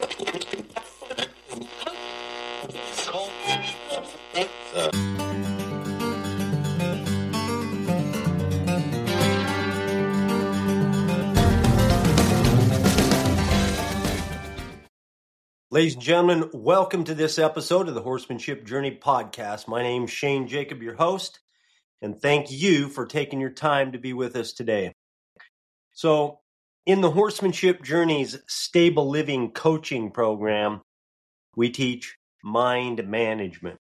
Ladies and gentlemen, welcome to this episode of the Horsemanship Journey podcast. My name's Shane Jacob, your host, and thank you for taking your time to be with us today. So, in the Horsemanship Journey's Stable Living Coaching Program, we teach mind management.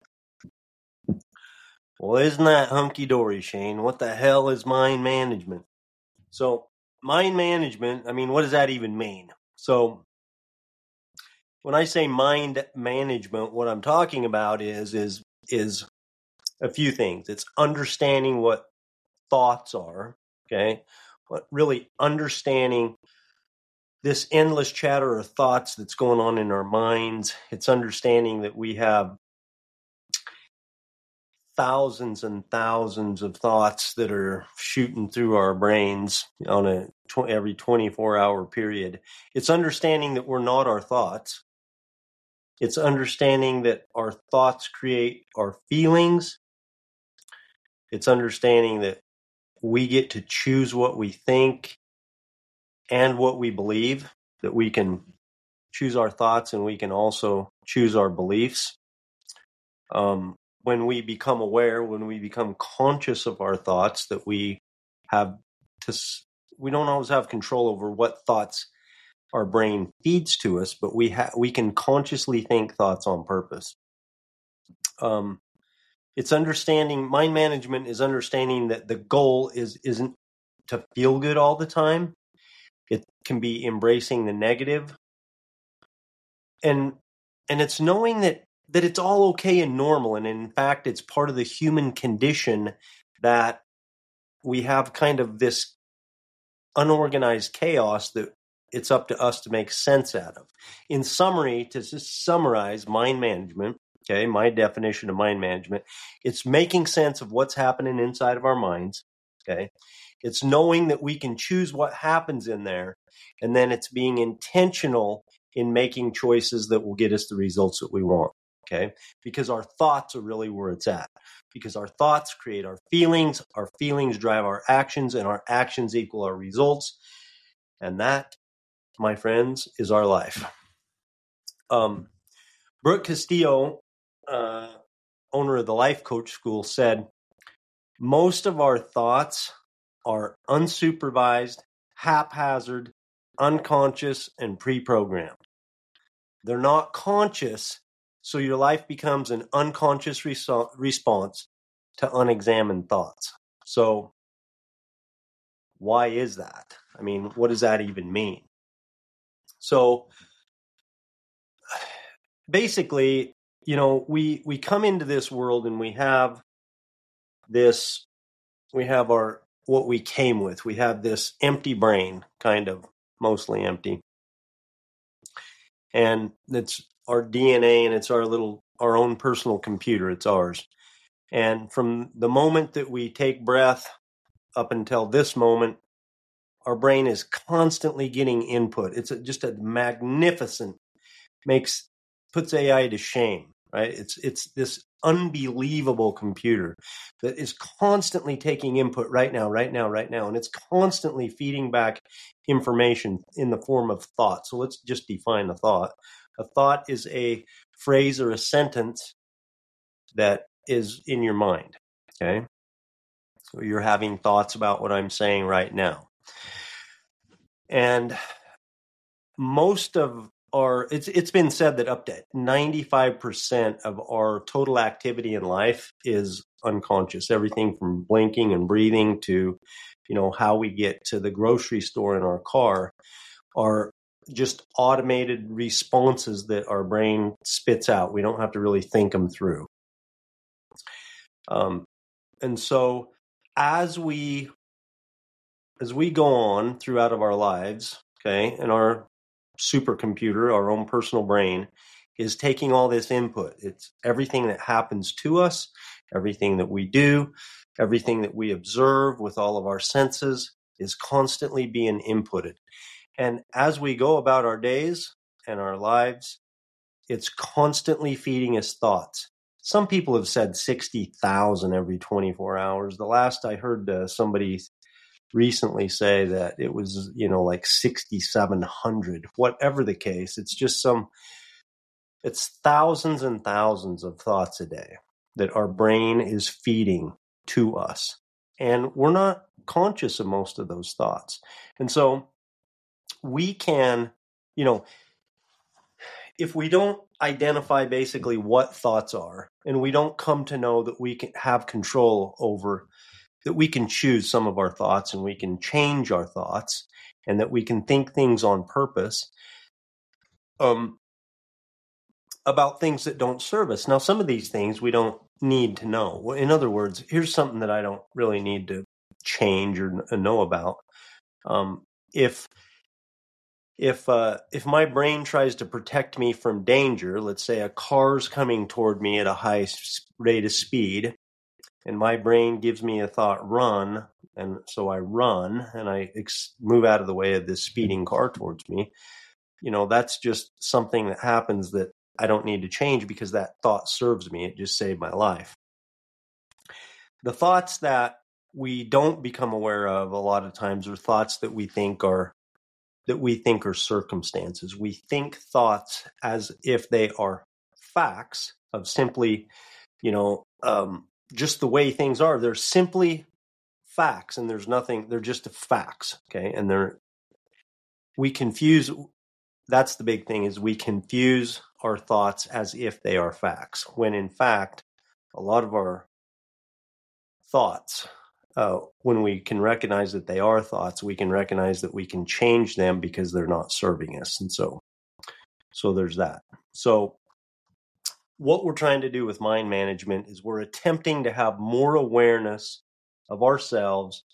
Well, isn't that hunky-dory, Shane? What the hell is mind management? So, mind management, what does that even mean? So, when I say mind management, what I'm talking about is a few things. It's understanding what thoughts are, okay? But really understanding this endless chatter of thoughts that's going on in our minds. It's understanding that we have thousands and thousands of thoughts that are shooting through our brains on every 24-hour period. It's understanding that we're not our thoughts. It's understanding that our thoughts create our feelings. It's understanding that we get to choose what we think and what we believe, that we can choose our thoughts and we can also choose our beliefs. When we become aware, when we become conscious of our thoughts, that we don't always have control over what thoughts our brain feeds to us, but we can consciously think thoughts on purpose. It's understanding, mind management is understanding that the goal isn't to feel good all the time. It can be embracing the negative. And it's knowing that it's all okay and normal. And in fact, it's part of the human condition that we have kind of this unorganized chaos that it's up to us to make sense out of. In summary, to just summarize mind management, okay, my definition of mind management, it's making sense of what's happening inside of our minds, okay? It's knowing that we can choose what happens in there, and then it's being intentional in making choices that will get us the results that we want, okay? Because our thoughts are really where it's at. Because our thoughts create our feelings drive our actions, and our actions equal our results. And that, my friends, is our life. Brooke Castillo, owner of the Life Coach School, said, most of our thoughts are unsupervised, haphazard, unconscious, and pre-programmed. They're not conscious, so your life becomes an unconscious response to unexamined thoughts. So why is that? What does that even mean? So basically, we come into this world and we have what we came with. We have this empty brain, kind of mostly empty. And it's our DNA, and it's our own personal computer. It's ours. And from the moment that we take breath up until this moment, our brain is constantly getting input. It's just a magnificent, puts AI to shame, right? It's this unbelievable computer that is constantly taking input right now, and it's constantly feeding back information in the form of thought. So let's just define a thought. A thought is a phrase or a sentence that is in your mind, okay? So you're having thoughts about what I'm saying right now. And it's been said that up to 95% of our total activity in life is unconscious. Everything from blinking and breathing to, how we get to the grocery store in our car are just automated responses that our brain spits out. We don't have to really think them through. And so as we go on throughout of our lives, okay, and our supercomputer, our own personal brain, is taking all this input. It's everything that happens to us, everything that we do, everything that we observe with all of our senses is constantly being inputted. And as we go about our days, and our lives, it's constantly feeding us thoughts. Some people have said 60,000 every 24 hours. The last I heard somebody recently say that it was, like 6,700. Whatever the case, it's thousands and thousands of thoughts a day that our brain is feeding to us. And we're not conscious of most of those thoughts. And so we can, if we don't identify basically what thoughts are, and we don't come to know that we can have control over, that we can choose some of our thoughts and we can change our thoughts, and that we can think things on purpose about things that don't serve us. Now, some of these things we don't need to know. In other words, here's something that I don't really need to change or know about. If my brain tries to protect me from danger, let's say a car's coming toward me at a high rate of speed, and my brain gives me a thought, run, and so I run and I move out of the way of this speeding car towards me, that's just something that happens that I don't need to change because that thought serves me. It just saved my life. The thoughts that we don't become aware of a lot of times are thoughts that we think are circumstances. We think thoughts as if they are facts of simply, just the way things are. They're simply facts, and there's nothing. They're just facts, okay? And we confuse. That's the big thing, is we confuse our thoughts as if they are facts, when in fact, a lot of our thoughts, when we can recognize that they are thoughts, we can recognize that we can change them because they're not serving us. And so there's that. So what we're trying to do with mind management is we're attempting to have more awareness of ourselves.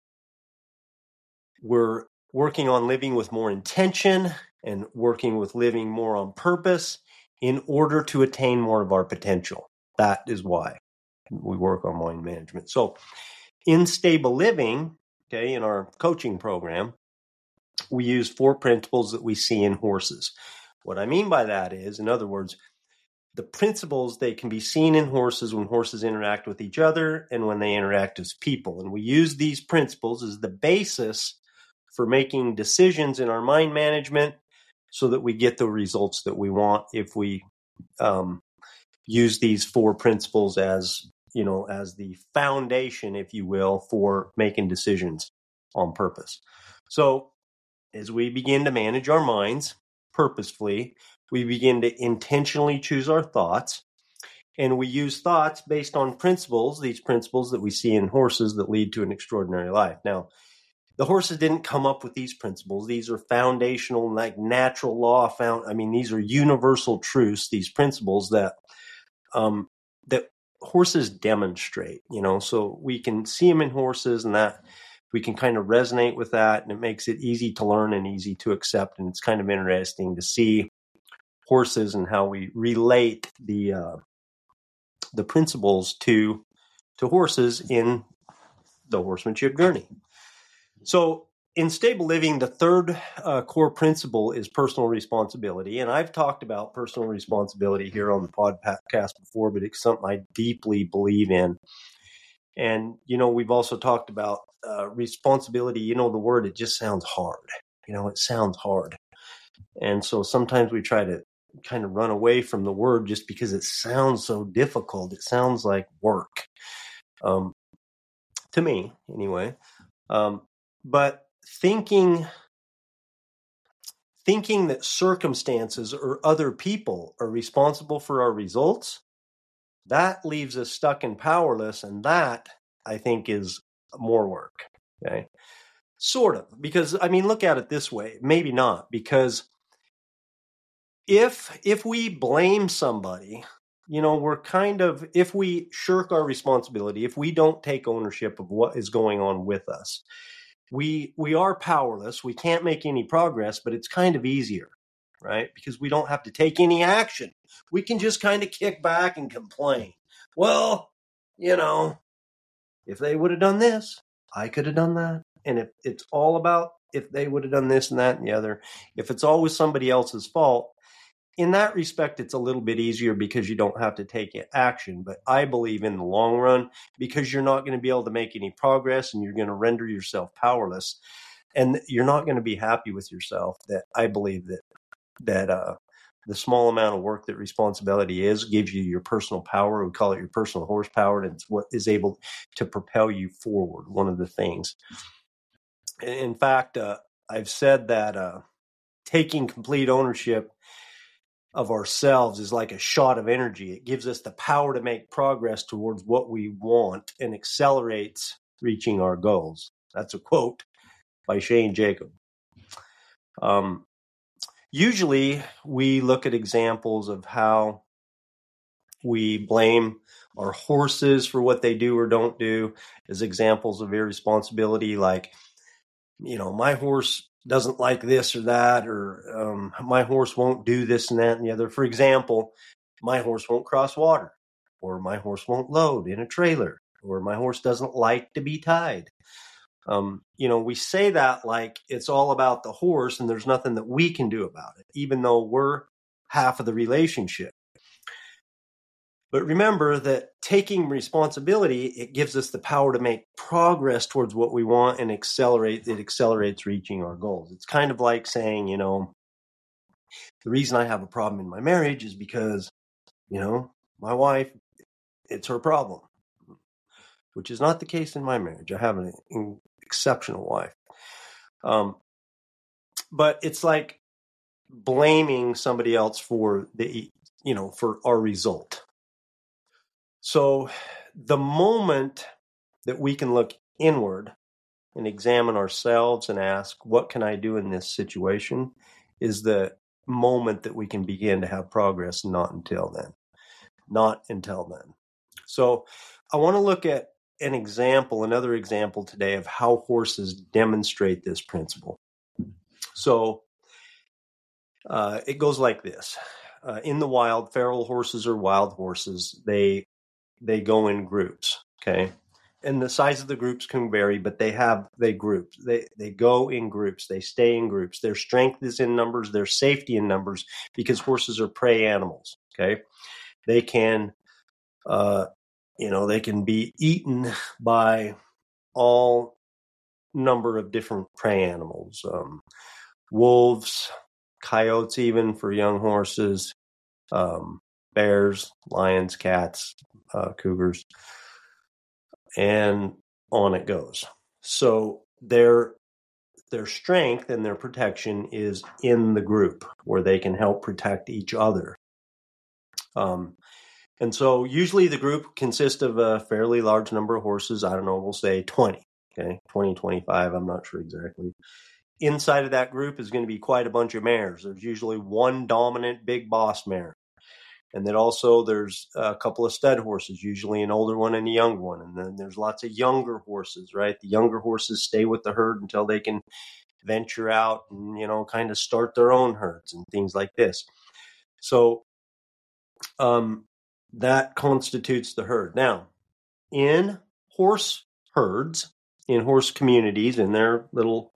We're working on living with more intention and working with living more on purpose in order to attain more of our potential. That is why we work on mind management. So in Stable Living, okay, in our coaching program, we use 4 principles that we see in horses. What I mean by that is, in other words, the principles, they can be seen in horses when horses interact with each other and when they interact as people. And we use these principles as the basis for making decisions in our mind management so that we get the results that we want if we use these 4 principles as the foundation, if you will, for making decisions on purpose. So as we begin to manage our minds purposefully, we begin to intentionally choose our thoughts, and we use thoughts based on principles, these principles that we see in horses that lead to an extraordinary life. Now, the horses didn't come up with these principles. These are foundational, like natural law these are universal truths, these principles that horses demonstrate, so we can see them in horses, and that we can kind of resonate with that, and it makes it easy to learn and easy to accept. And it's kind of interesting to see horses and how we relate the principles to horses in the horsemanship journey. So in Stable Living, the third core principle is personal responsibility. And I've talked about personal responsibility here on the podcast before, but it's something I deeply believe in. And, we've also talked about responsibility. The word, it just sounds hard. It sounds hard. And so sometimes we try to kind of run away from the word just because it sounds so difficult. It sounds like work, to me anyway. But thinking that circumstances or other people are responsible for our results, that leaves us stuck and powerless. And that, I think, is more work. Okay. Sort of, because look at it this way, maybe not, because if we blame somebody, if we shirk our responsibility, if we don't take ownership of what is going on with us, we are powerless. We can't make any progress, but it's kind of easier, right? Because we don't have to take any action. We can just kind of kick back and complain. Well, if they would have done this, I could have done that. And if it's all about if they would have done this and that and the other, if it's always somebody else's fault, in that respect, it's a little bit easier because you don't have to take action. But I believe in the long run, because you're not going to be able to make any progress and you're going to render yourself powerless, and you're not going to be happy with yourself, that I believe that the small amount of work that responsibility gives you your personal power. We call it your personal horsepower, and it's what is able to propel you forward. One of the things. In fact, I've said that taking complete ownership of ourselves is like a shot of energy. It gives us the power to make progress towards what we want and accelerates reaching our goals. That's a quote by Shane Jacob. Usually we look at examples of how we blame our horses for what they do or don't do as examples of irresponsibility, like, my horse doesn't like this or that, or my horse won't do this and that and the other. For example, my horse won't cross water, or my horse won't load in a trailer, or my horse doesn't like to be tied. We say that like it's all about the horse and there's nothing that we can do about it, even though we're half of the relationship. But remember that taking responsibility, it gives us the power to make progress towards what we want and accelerates reaching our goals. It's kind of like saying, the reason I have a problem in my marriage is because, my wife, it's her problem, which is not the case in my marriage. I have an exceptional wife. But it's like blaming somebody else for for our result. So the moment that we can look inward and examine ourselves and ask, what can I do in this situation, is the moment that we can begin to have progress. Not until then. So I want to look at another example today of how horses demonstrate this principle. So it goes like this. In the wild, feral horses or wild horses, they go in groups, okay? And the size of the groups can vary, but they group. They go in groups. They stay in groups. Their strength is in numbers. Their safety in numbers, because horses are prey animals, okay? They can, they can be eaten by all number of different prey animals. Wolves, coyotes, even for young horses, bears, lions, cats, cougars, and on it goes. So their strength and their protection is in the group, where they can help protect each other. And so usually the group consists of a fairly large number of horses. I don't know, we'll say 20, okay, 20, 25, I'm not sure exactly. Inside of that group is going to be quite a bunch of mares. There's usually one dominant big boss mare. And then also there's a couple of stud horses, usually an older one and a young one. And then there's lots of younger horses, right? The younger horses stay with the herd until they can venture out and, kind of start their own herds and things like this. So that constitutes the herd. Now, in horse herds, in horse communities, in their little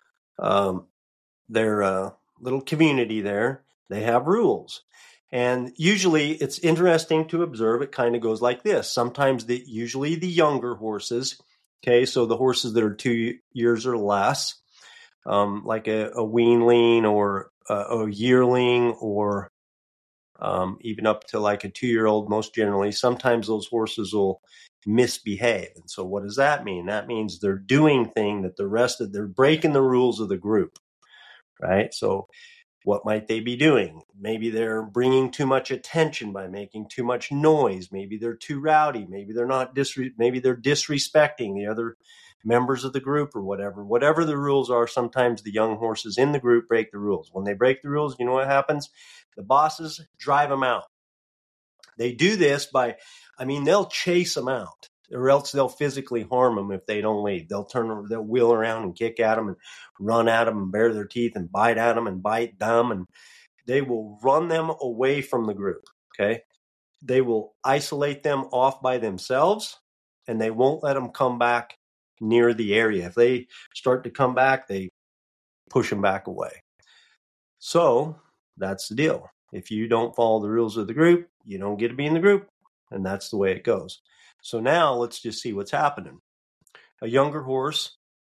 community there, they have rules. And usually it's interesting to observe. It kind of goes like this. Sometimes usually the younger horses, okay, so the horses that are 2 years or less, like a weanling or a yearling, or even up to like a 2-year-old, most generally, sometimes those horses will misbehave. And so what does that mean? That means they're doing things that they're breaking the rules of the group, right? So what might they be doing? Maybe they're bringing too much attention by making too much noise. Maybe they're too rowdy. Maybe they're maybe they're disrespecting the other members of the group, or whatever. Whatever the rules are, sometimes the young horses in the group break the rules. When they break the rules, you know what happens? The bosses drive them out. They do this they'll chase them out, or else they'll physically harm them if they don't leave. They'll wheel around and kick at them and run at them and bare their teeth and bite at them and bite them, and they will run them away from the group, okay? They will isolate them off by themselves, and they won't let them come back near the area. If they start to come back, they push them back away. So that's the deal. If you don't follow the rules of the group, you don't get to be in the group. And that's the way it goes. So now let's just see what's happening. A younger horse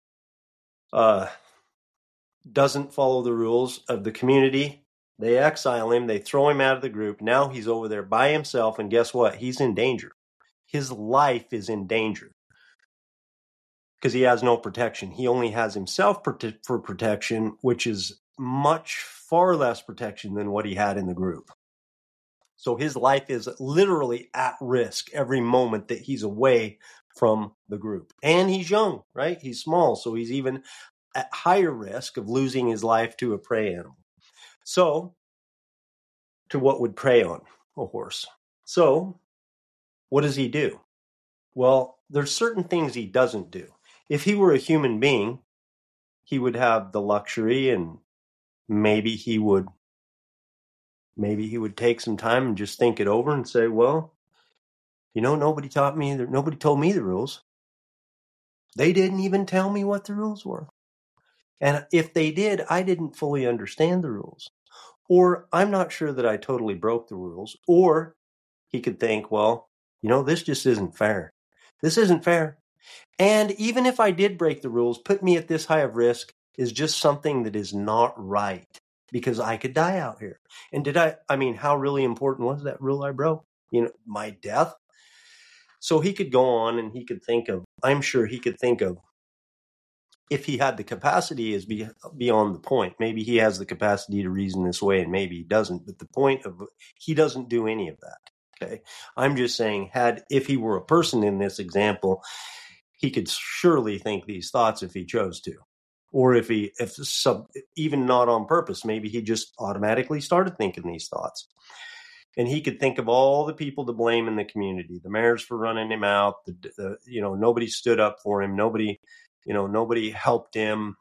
doesn't follow the rules of the community. They exile him. They throw him out of the group. Now he's over there by himself. And guess what? He's in danger. His life is in danger because he has no protection. He only has himself for protection, which is much far less protection than what he had in the group. So his life is literally at risk every moment that he's away from the group. And he's young, right? He's small. So he's even at higher risk of losing his life to a prey animal. So, to what would prey on a horse? So, what does he do? Well, there's certain things he doesn't do. If he were a human being, he would have the luxury, and maybe he would take some time and just think it over and say, well, nobody told me the rules. They didn't even tell me what the rules were. And if they did, I didn't fully understand the rules. Or I'm not sure that I totally broke the rules. Or he could think, well, this just isn't fair. This isn't fair. And even if I did break the rules, put me at this high of risk is just something that is not right because I could die out here. And how really important was that rule I broke? My death. So he could go on and I'm sure he could think of, if he had the capacity is beyond the point. Maybe he has the capacity to reason this way and maybe he doesn't. But the point of he doesn't do any of that. Okay. I'm just saying if he were a person in this example, he could surely think these thoughts if he chose to. Or even not on purpose, maybe he just automatically started thinking these thoughts. And he could think of all the people to blame in the community, the mayors for running him out, nobody stood up for him, nobody helped him.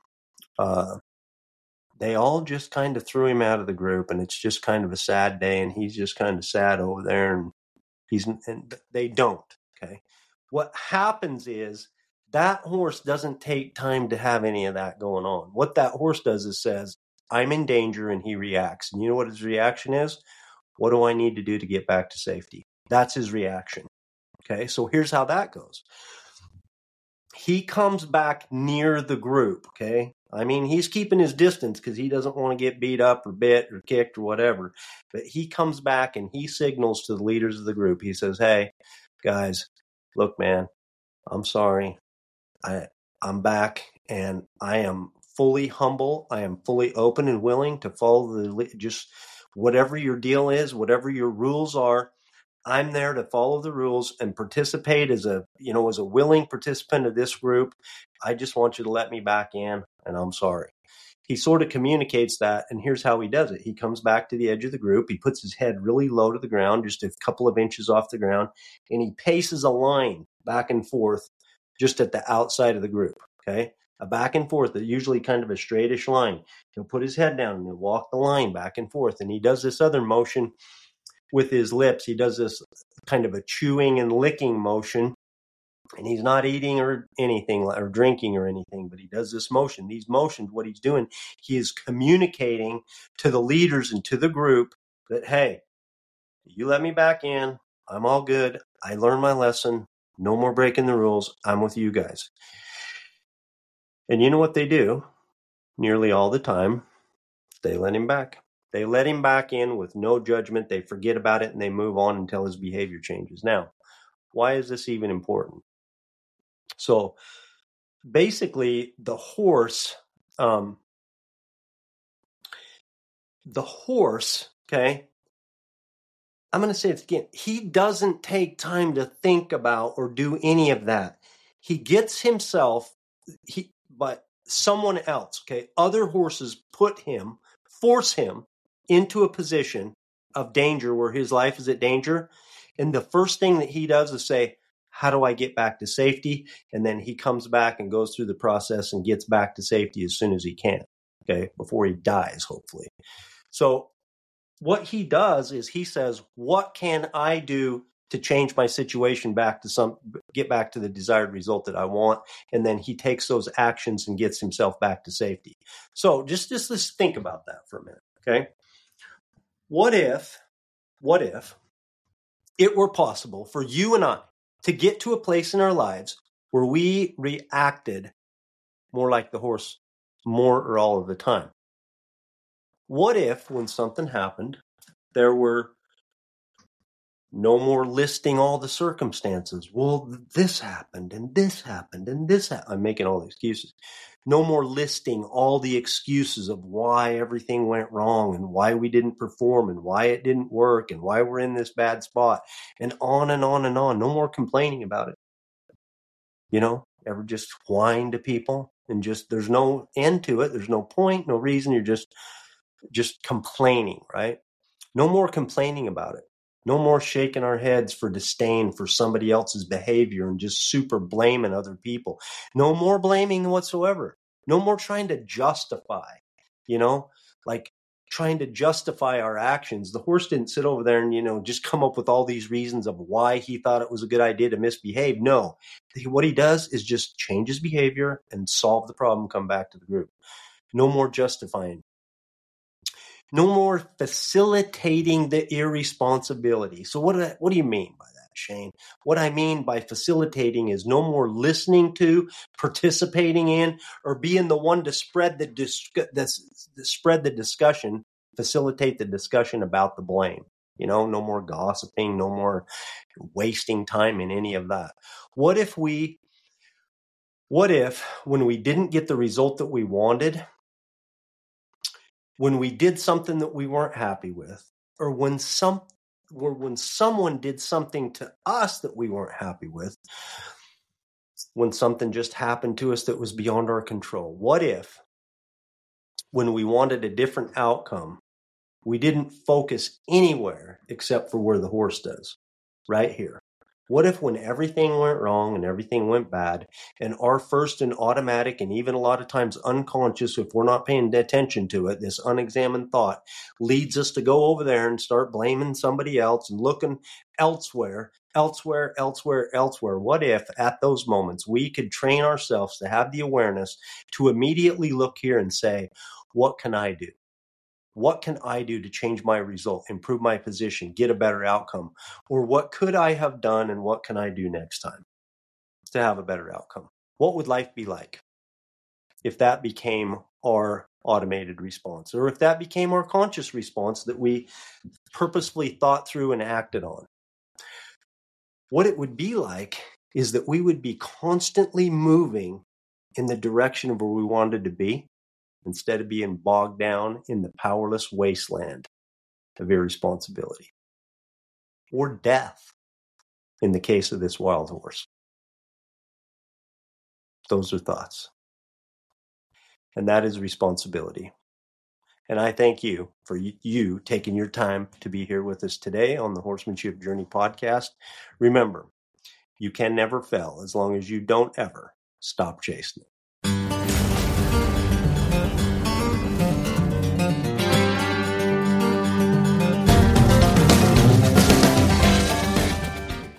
They all just kind of threw him out of the group, and it's just kind of a sad day, and he's just kind of sad over there, and they don't. Okay. What happens is that horse doesn't take time to have any of that going on. What that horse does is says, I'm in danger, and he reacts. And you know what his reaction is? What do I need to do to get back to safety? That's his reaction. Okay. So here's how that goes. He comes back near the group, okay? He's keeping his distance because he doesn't want to get beat up or bit or kicked or whatever. But he comes back and he signals to the leaders of the group. He says, hey, guys, look, man, I'm sorry. I'm back and I am fully humble. I am fully open and willing to follow just whatever your deal is, whatever your rules are. I'm there to follow the rules and participate as a willing participant of this group. I just want you to let me back in, and I'm sorry. He sort of communicates that, and here's how he does it. He comes back to the edge of the group. He puts his head really low to the ground, just a couple of inches off the ground, and he paces a line back and forth just at the outside of the group, okay? A back and forth, usually kind of a straightish line. He'll put his head down and he'll walk the line back and forth, and he does this other motion with his lips. He does this kind of a chewing and licking motion, and he's not eating or anything or drinking or anything, but he does this motion. These motions, what he's doing, he is communicating to the leaders and to the group that, hey, you let me back in. I'm all good. I learned my lesson. No more breaking the rules. I'm with you guys. And you know what they do? Nearly all the time, they let him back. They let him back in with no judgment. They forget about it and they move on until his behavior changes. Now, why is this even important? So basically, the horse, okay, I'm going to say it again. He doesn't take time to think about or do any of that. He gets himself, but someone else, okay, other horses force him into a position of danger where his life is at danger. And the first thing that he does is say, how do I get back to safety? And then he comes back and goes through the process and gets back to safety as soon as he can, okay, before he dies, hopefully. So what he does is he says, what can I do to change my situation get back to the desired result that I want? And then he takes those actions and gets himself back to safety. So just let's think about that for a minute, okay? What if it were possible for you and I to get to a place in our lives where we reacted more like the horse more or all of the time? What if when something happened, there were no more listing all the circumstances? Well, this happened and this happened and this happened. I'm making all the excuses. No more listing all the excuses of why everything went wrong and why we didn't perform and why it didn't work and why we're in this bad spot and on and on and on. No more complaining about it. Ever just whine to people and just, there's no end to it. There's no point, no reason. You're just complaining, right? No more complaining about it. No more shaking our heads for disdain for somebody else's behavior and just super blaming other people. No more blaming whatsoever. No more trying to justify, like trying to justify our actions. The horse didn't sit over there and, just come up with all these reasons of why he thought it was a good idea to misbehave. No, what he does is just change his behavior and solve the problem, come back to the group. No more justifying. No more facilitating the irresponsibility. So what do you mean by that, Shane? What I mean by facilitating is no more listening to, participating in, or being the one to spread the discussion, facilitate the discussion about the blame. No more gossiping, no more wasting time in any of that. What if when we didn't get the result that we wanted, when we did something that we weren't happy with, or when someone did something to us that we weren't happy with, when something just happened to us that was beyond our control? What if, when we wanted a different outcome, we didn't focus anywhere except for where the horse does, right here? What if when everything went wrong and everything went bad, and our first and automatic and even a lot of times unconscious, if we're not paying attention to it, this unexamined thought leads us to go over there and start blaming somebody else and looking elsewhere? What if at those moments we could train ourselves to have the awareness to immediately look here and say, what can I do? What can I do to change my result, improve my position, get a better outcome? Or what could I have done and what can I do next time to have a better outcome? What would life be like if that became our automated response, or if that became our conscious response that we purposefully thought through and acted on? What it would be like is that we would be constantly moving in the direction of where we wanted to be, instead of being bogged down in the powerless wasteland of irresponsibility or death in the case of this wild horse. Those are thoughts. And that is responsibility. And I thank you for you taking your time to be here with us today on the Horsemanship Journey podcast. Remember, you can never fail as long as you don't ever stop chasing it.